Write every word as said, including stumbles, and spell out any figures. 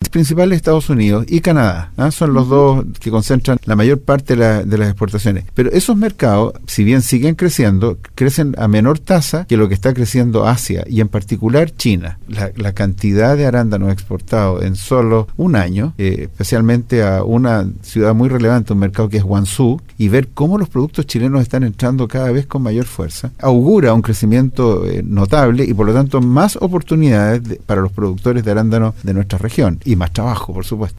principal es Estados Unidos y Canadá, ¿eh? Son los uh-huh. dos que concentran la mayor parte de, la, de las exportaciones. Pero esos mercados, si bien siguen creciendo, crecen a menor tasa que lo que está creciendo Asia y en particular China. La, la cantidad de arándanos exportados en solo un año, eh, especialmente a una ciudad muy relevante, un mercado que es Guangzhou, y ver cómo los productos chilenos están entrando cada vez con mayor fuerza, augura un crecimiento eh, notable y por lo tanto más oportunidades de, para los productores de arándanos de nuestra región y más trabajo, por supuesto.